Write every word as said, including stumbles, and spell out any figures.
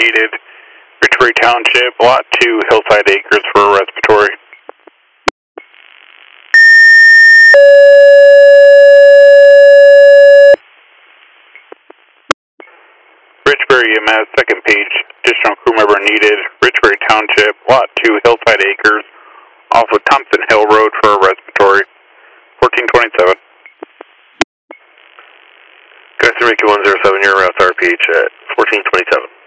needed. Ridgebury Township, Lot two, Hillside Acres for a respiratory. Ridgebury E M S, second page, additional crew member needed. Ridgebury Township, Lot two, Hillside Acres, off of Thompson Hill Road for a respiratory. fourteen twenty-seven. Guyster Mickey one zero seven, your routes R P H at fourteen twenty-seven.